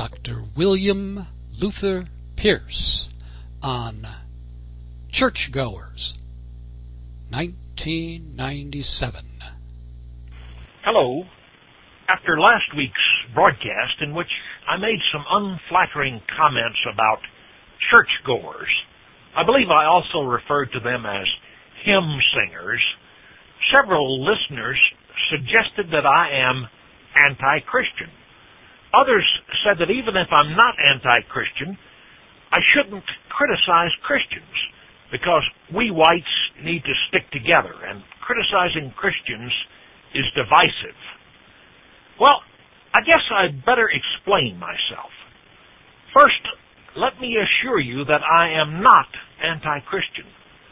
Dr. William Luther Pierce on Churchgoers, 1997. Hello. After last week's broadcast, in which I made some unflattering comments about churchgoers, I believe I also referred to them as hymn singers, several listeners suggested that I am anti-Christian. Others said that even if I'm not anti-Christian, I shouldn't criticize Christians because we whites need to stick together, and criticizing Christians is divisive. Well, I guess I'd better explain myself. First, let me assure you that I am not anti-Christian.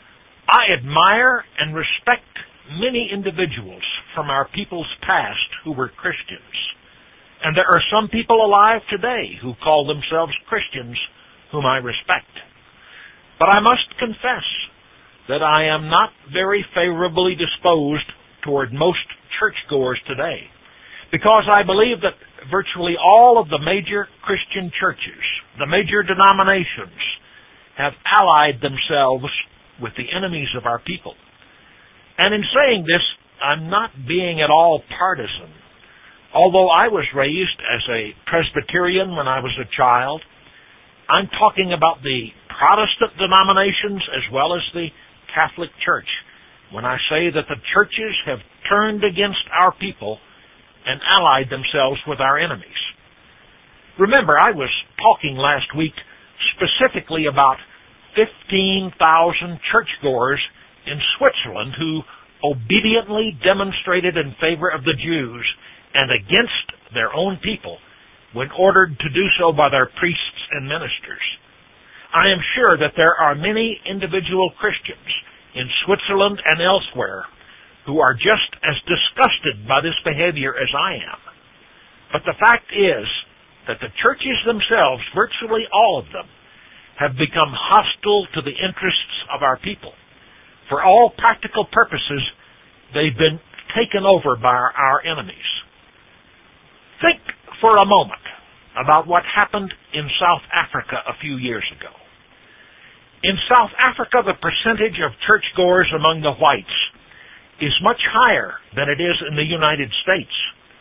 I admire and respect many individuals from our people's past who were Christians. And there are some people alive today who call themselves Christians whom I respect. But I must confess that I am not very favorably disposed toward most churchgoers today, because I believe that virtually all of the major Christian churches, the major denominations, have allied themselves with the enemies of our people. And in saying this, I'm not being at all partisan. Although I was raised as a Presbyterian when I was a child, I'm talking about the Protestant denominations as well as the Catholic Church when I say that the churches have turned against our people and allied themselves with our enemies. Remember, I was talking last week specifically about 15,000 churchgoers in Switzerland who obediently demonstrated in favor of the Jews and against their own people when ordered to do so by their priests and ministers. I am sure that there are many individual Christians in Switzerland and elsewhere who are just as disgusted by this behavior as I am. But the fact is that the churches themselves, virtually all of them, have become hostile to the interests of our people. For all practical purposes, they've been taken over by our enemies. Think for a moment about what happened in South Africa a few years ago. In South Africa, the percentage of churchgoers among the whites is much higher than it is in the United States.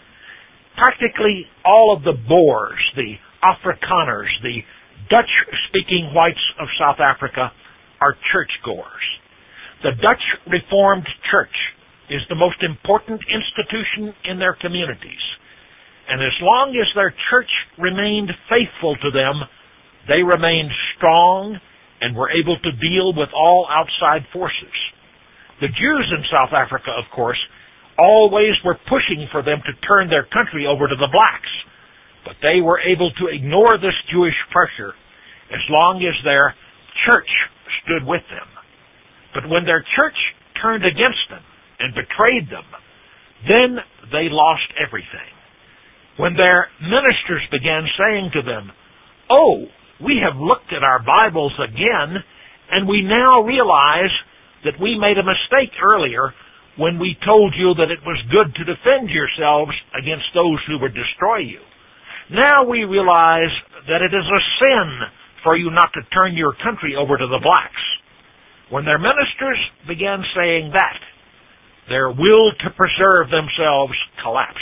Practically all of the Boers, the Afrikaners, the Dutch-speaking whites of South Africa are churchgoers. The Dutch Reformed Church is the most important institution in their communities. And as long as their church remained faithful to them, they remained strong and were able to deal with all outside forces. The Jews in South Africa, of course, always were pushing for them to turn their country over to the blacks. But they were able to ignore this Jewish pressure as long as their church stood with them. But when their church turned against them and betrayed them, then they lost everything. When their ministers began saying to them, "Oh, we have looked at our Bibles again, and we now realize that we made a mistake earlier when we told you that it was good to defend yourselves against those who would destroy you. Now we realize that it is a sin for you not to turn your country over to the blacks." When their ministers began saying that, their will to preserve themselves collapsed.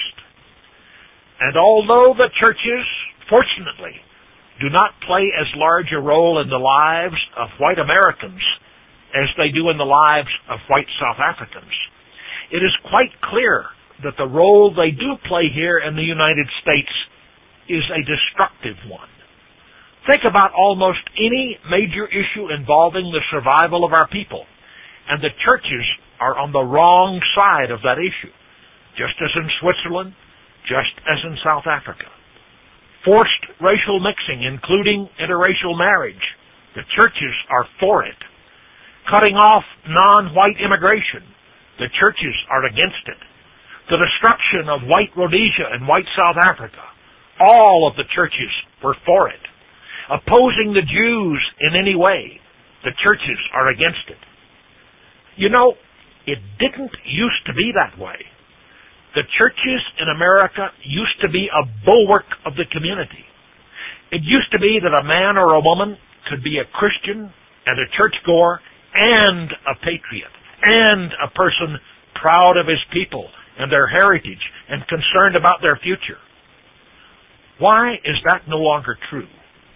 And although the churches, fortunately, do not play as large a role in the lives of white Americans as they do in the lives of white South Africans, it is quite clear that the role they do play here in the United States is a destructive one. Think about almost any major issue involving the survival of our people, and the churches are on the wrong side of that issue, just as in Switzerland, just as in South Africa. Forced racial mixing, including interracial marriage, the churches are for it. Cutting off non-white immigration, the churches are against it. The destruction of white Rhodesia and white South Africa, all of the churches were for it. Opposing the Jews in any way, the churches are against it. You know, it didn't used to be that way. The churches in America used to be a bulwark of the community. It used to be that a man or a woman could be a Christian and a churchgoer and a patriot and a person proud of his people and their heritage and concerned about their future. Why is that no longer true?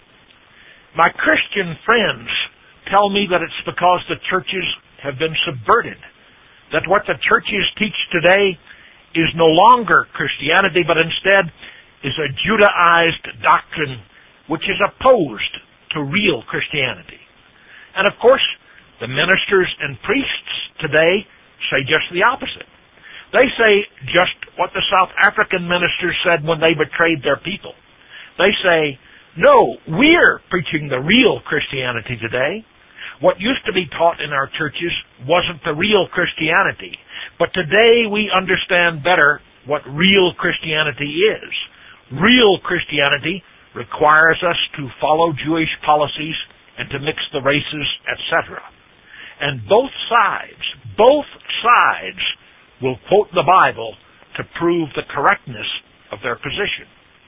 My Christian friends tell me that it's because the churches have been subverted, that what the churches teach today is no longer Christianity, but instead is a Judaized doctrine which is opposed to real Christianity. And of course, the ministers and priests today say just the opposite. They say just what the South African ministers said when they betrayed their people. They say, no, we're preaching the real Christianity today. What used to be taught in our churches wasn't the real Christianity. But today we understand better what real Christianity is. Real Christianity requires us to follow Jewish policies and to mix the races, etc. And both sides will quote the Bible to prove the correctness of their position.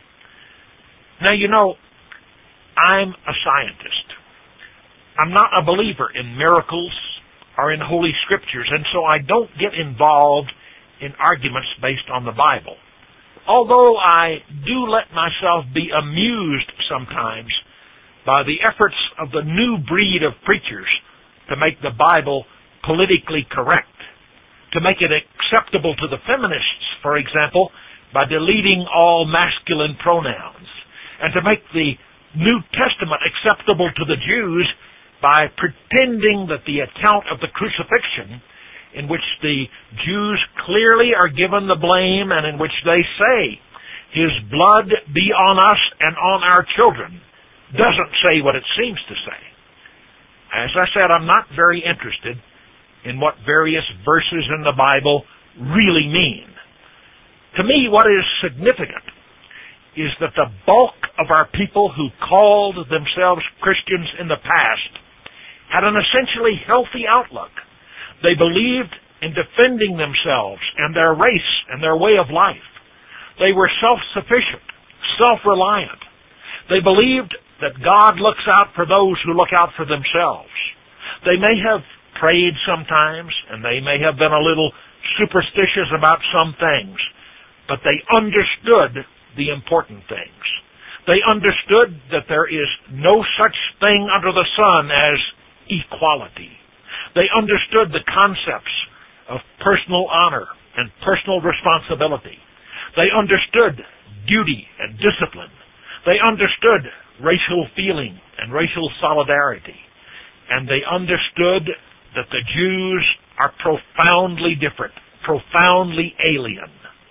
Now, you know, I'm a scientist. I'm not a believer in miracles or in Holy Scriptures, and so I don't get involved in arguments based on the Bible. Although I do let myself be amused sometimes by the efforts of the new breed of preachers to make the Bible politically correct, to make it acceptable to the feminists, for example, by deleting all masculine pronouns, and to make the New Testament acceptable to the Jews by pretending that the account of the crucifixion, in which the Jews clearly are given the blame and in which they say, His blood be on us and on our children, doesn't say what it seems to say. As I said, I'm not very interested in what various verses in the Bible really mean. To me, what is significant is that the bulk of our people who called themselves Christians in the past had an essentially healthy outlook. They believed in defending themselves and their race and their way of life. They were self-sufficient, self-reliant. They believed that God looks out for those who look out for themselves. They may have prayed sometimes, and they may have been a little superstitious about some things, but they understood the important things. They understood that there is no such thing under the sun as equality. They understood the concepts of personal honor and personal responsibility. They understood duty and discipline. They understood racial feeling and racial solidarity. And they understood that the Jews are profoundly different, profoundly alien.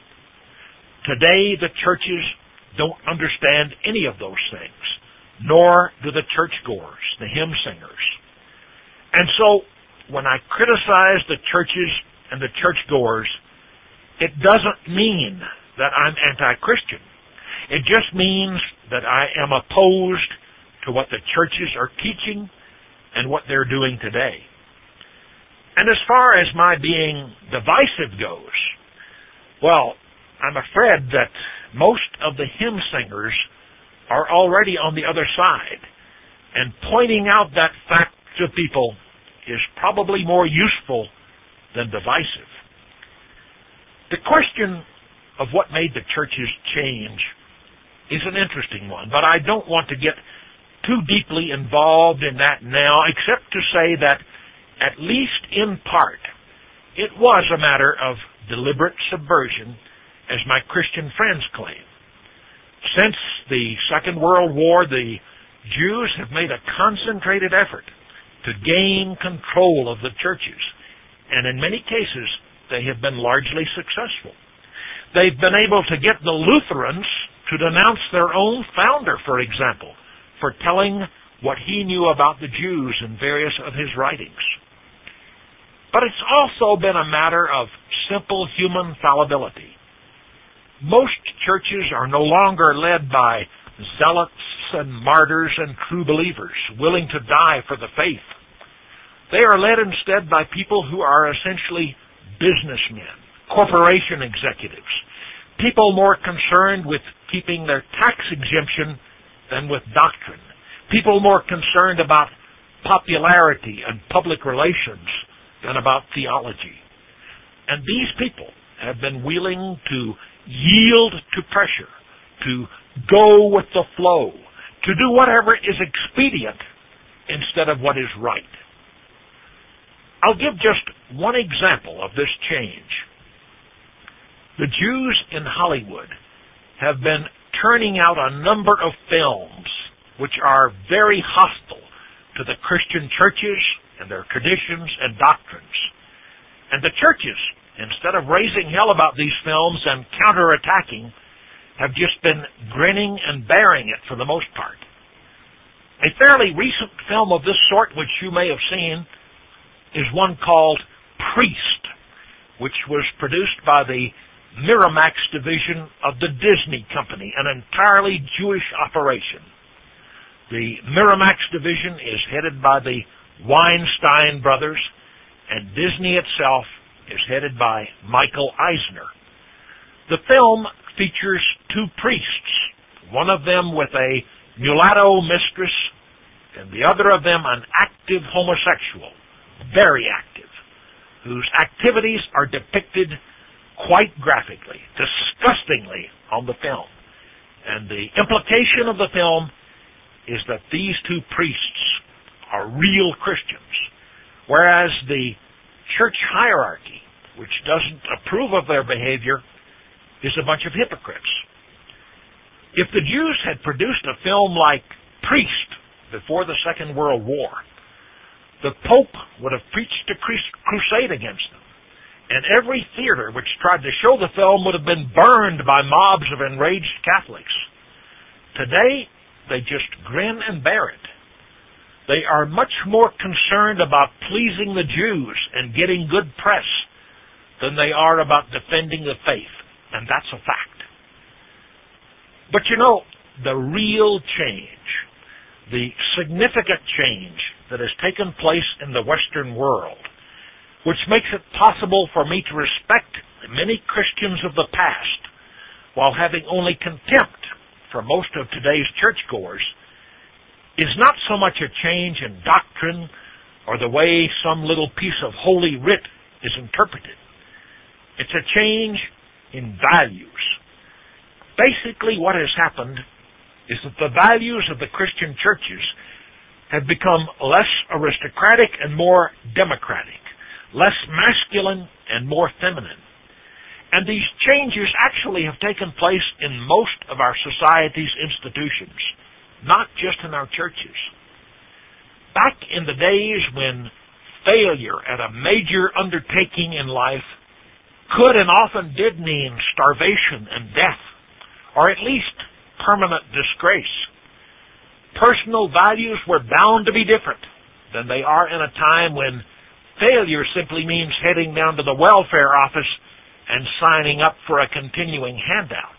Today, the churches don't understand any of those things, nor do the churchgoers, the hymn singers. And so, when I criticize the churches and the churchgoers, it doesn't mean that I'm anti-Christian. It just means that I am opposed to what the churches are teaching and what they're doing today. And as far as my being divisive goes, well, I'm afraid that most of the hymn singers are already on the other side, and pointing out that fact to people is probably more useful than divisive. The question of what made the churches change is an interesting one, but I don't want to get too deeply involved in that now, except to say that, at least in part, it was a matter of deliberate subversion, as my Christian friends claim. Since the Second World War, the Jews have made a concentrated effort to gain control of the churches, and in many cases, they have been largely successful. They've been able to get the Lutherans to denounce their own founder, for example, for telling what he knew about the Jews in various of his writings. But it's also been a matter of simple human fallibility. Most churches are no longer led by zealots and martyrs and true believers willing to die for the faith. They are led instead by people who are essentially businessmen, corporation executives, people more concerned with keeping their tax exemption than with doctrine. People more concerned about popularity and public relations than about theology. And these people have been willing to yield to pressure, to go with the flow, to do whatever is expedient instead of what is right. I'll give just one example of this change. The Jews in Hollywood have been turning out a number of films which are very hostile to the Christian churches and their traditions and doctrines. And the churches, instead of raising hell about these films and counterattacking, have just been grinning and bearing it for the most part. A fairly recent film of this sort, which you may have seen, is one called Priest, which was produced by the Miramax division of the Disney Company, an entirely Jewish operation. The Miramax division is headed by the Weinstein brothers, and Disney itself is headed by Michael Eisner. The film features two priests, one of them with a mulatto mistress, and the other of them an active homosexual, very active, whose activities are depicted quite graphically, disgustingly on the film. And the implication of the film is that these two priests are real Christians, whereas the church hierarchy, which doesn't approve of their behavior, is a bunch of hypocrites. If the Jews had produced a film like Priest before the Second World War, the Pope would have preached a crusade against them, and every theater which tried to show the film would have been burned by mobs of enraged Catholics. Today, they just grin and bear it. They are much more concerned about pleasing the Jews and getting good press than they are about defending the faith, and that's a fact. But you know, the real change, the significant change that has taken place in the Western world, which makes it possible for me to respect many Christians of the past while having only contempt for most of today's churchgoers, is not so much a change in doctrine or the way some little piece of holy writ is interpreted. It's a change in values. Basically, what has happened is that the values of the Christian churches have become less aristocratic and more democratic, less masculine and more feminine. And these changes actually have taken place in most of our society's institutions, not just in our churches. Back in the days when failure at a major undertaking in life could and often did mean starvation and death, or at least permanent disgrace, personal values were bound to be different than they are in a time when failure simply means heading down to the welfare office and signing up for a continuing handout.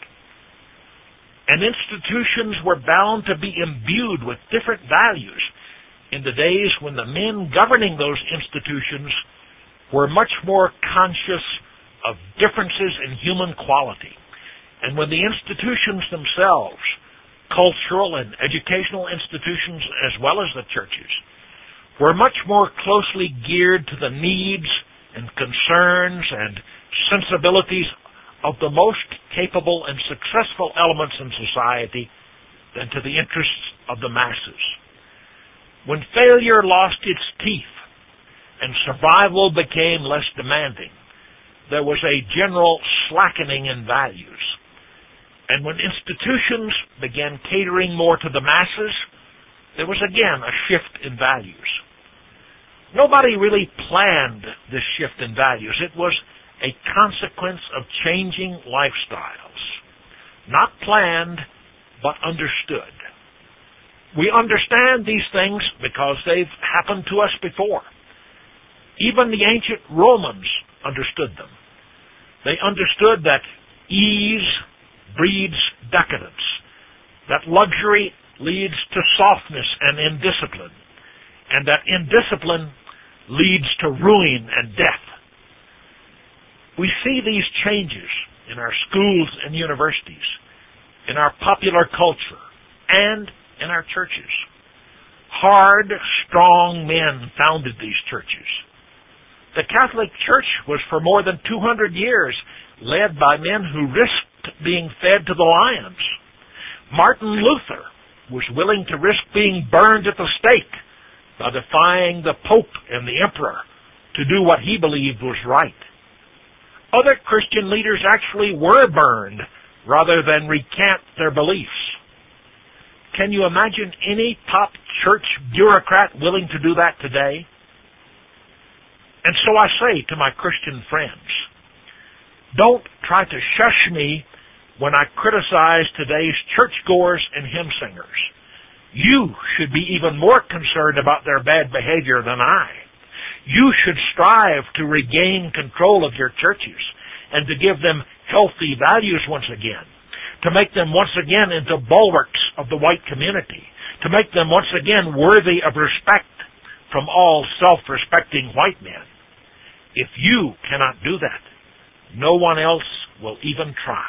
And institutions were bound to be imbued with different values in the days when the men governing those institutions were much more conscious of differences in human quality, and when the institutions themselves, cultural and educational institutions as well as the churches, were much more closely geared to the needs and concerns and sensibilities of the most capable and successful elements in society than to the interests of the masses. When failure lost its teeth and survival became less demanding, there was a general slackening in values. And when institutions began catering more to the masses, there was again a shift in values. Nobody really planned this shift in values. It was a consequence of changing lifestyles. Not planned, but understood. We understand these things because they've happened to us before. Even the ancient Romans understood them. They understood that ease breeds decadence, that luxury leads to softness and indiscipline, and that indiscipline leads to ruin and death. We see these changes in our schools and universities, in our popular culture, and in our churches. Hard, strong men founded these churches. The Catholic Church was for more than 200 years led by men who risked being fed to the lions. Martin Luther was willing to risk being burned at the stake by defying the Pope and the Emperor to do what he believed was right. Other Christian leaders actually were burned rather than recant their beliefs. Can you imagine any top church bureaucrat willing to do that today? And so I say to my Christian friends, don't try to shush me when I criticize today's churchgoers and hymn singers. You should be even more concerned about their bad behavior than I. You should strive to regain control of your churches and to give them healthy values once again, to make them once again into bulwarks of the white community, to make them once again worthy of respect from all self-respecting white men. If you cannot do that, no one else will even try.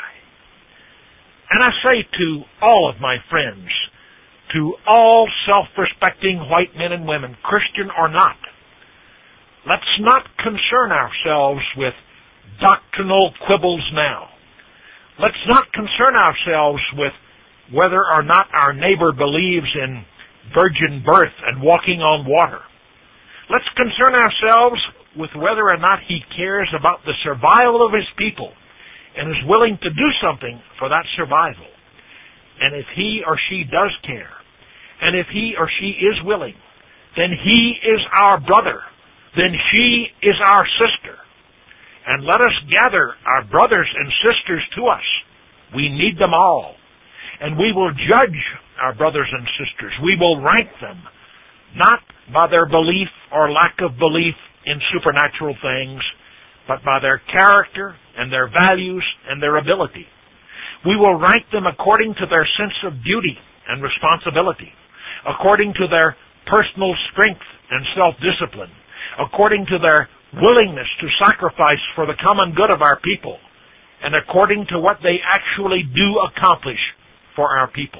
And I say to all of my friends, to all self-respecting white men and women, Christian or not, let's not concern ourselves with doctrinal quibbles now. Let's not concern ourselves with whether or not our neighbor believes in virgin birth and walking on water. Let's concern ourselves with whether or not he cares about the survival of his people and is willing to do something for that survival. And if he or she does care, and if he or she is willing, then he is our brother, then she is our sister. And let us gather our brothers and sisters to us. We need them all. And we will judge our brothers and sisters. We will rank them, not by their belief or lack of belief in supernatural things, but by their character and their values and their ability. We will rank them according to their sense of duty and responsibility, according to their personal strength and self-discipline, according to their willingness to sacrifice for the common good of our people, and according to what they actually do accomplish for our people.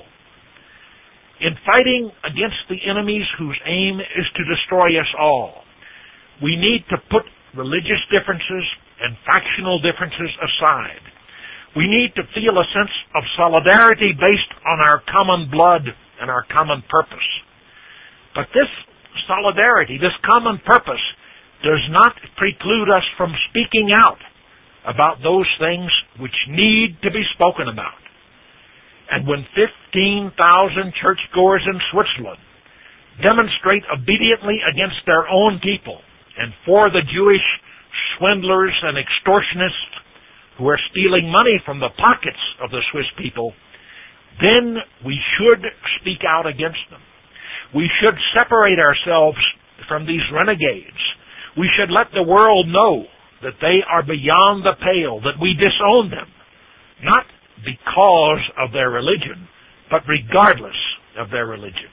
In fighting against the enemies whose aim is to destroy us all, we need to put religious differences and factional differences aside. We need to feel a sense of solidarity based on our common blood and our common purpose. But this solidarity, this common purpose, does not preclude us from speaking out about those things which need to be spoken about. And when 15,000 churchgoers in Switzerland demonstrate obediently against their own people and for the Jewish swindlers and extortionists who are stealing money from the pockets of the Swiss people, then we should speak out against them. We should separate ourselves from these renegades. We should let the world know that they are beyond the pale, that we disown them, not because of their religion, but regardless of their religion.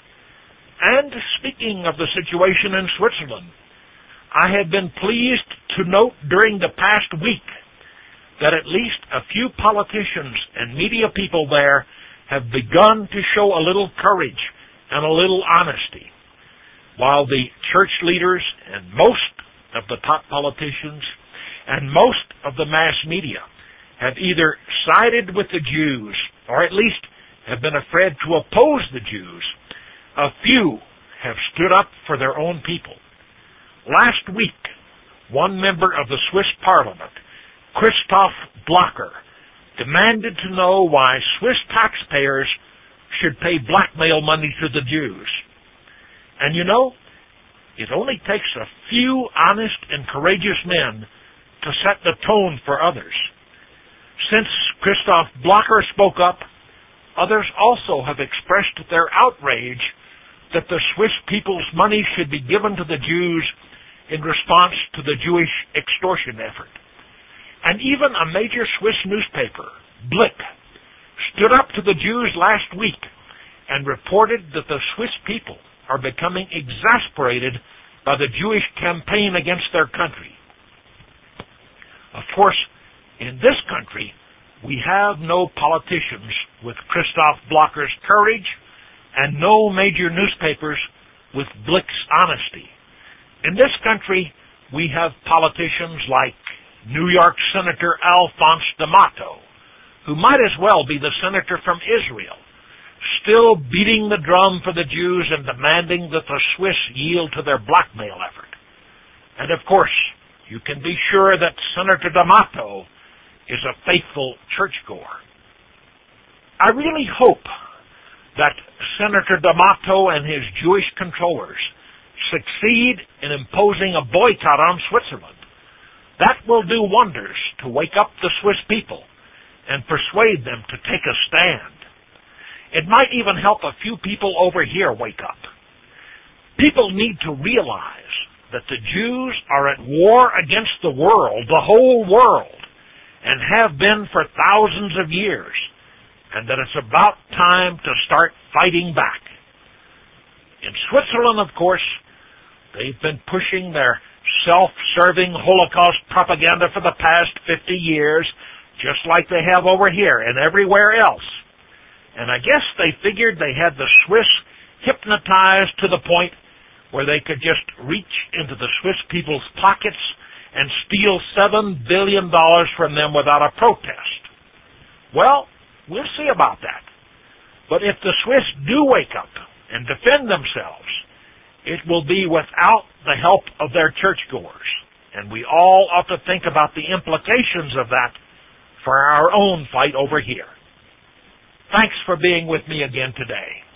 And speaking of the situation in Switzerland, I have been pleased to note during the past week that at least a few politicians and media people there have begun to show a little courage and a little honesty, while the church leaders and most of the top politicians and most of the mass media have either sided with the Jews or at least have been afraid to oppose the Jews. A few have stood up for their own people. Last week, one member of the Swiss Parliament, Christoph Blocher, demanded to know why Swiss taxpayers should pay blackmail money to the Jews. And you know, it only takes a few honest and courageous men to set the tone for others. Since Christoph Blocher spoke up, others also have expressed their outrage that the Swiss people's money should be given to the Jews in response to the Jewish extortion effort. And even a major Swiss newspaper, Blick, stood up to the Jews last week and reported that the Swiss people are becoming exasperated by the Jewish campaign against their country. Of course, in this country, we have no politicians with Christoph Blocher's courage and no major newspapers with Blick's honesty. In this country, we have politicians like New York Senator Alphonse D'Amato, who might as well be the senator from Israel, still beating the drum for the Jews and demanding that the Swiss yield to their blackmail effort. And of course, you can be sure that Senator D'Amato is a faithful churchgoer. I really hope that Senator D'Amato and his Jewish controllers succeed in imposing a boycott on Switzerland. That will do wonders to wake up the Swiss people and persuade them to take a stand. It might even help a few people over here wake up. People need to realize that the Jews are at war against the world, the whole world, and have been for thousands of years, and that it's about time to start fighting back. In Switzerland, of course, they've been pushing their self-serving Holocaust propaganda for the past 50 years, just like they have over here and everywhere else. And I guess they figured they had the Swiss hypnotized to the point where they could just reach into the Swiss people's pockets and steal $7 billion from them without a protest. Well, we'll see about that. But if the Swiss do wake up and defend themselves, it will be without the help of their churchgoers. And we all ought to think about the implications of that for our own fight over here. Thanks for being with me again today.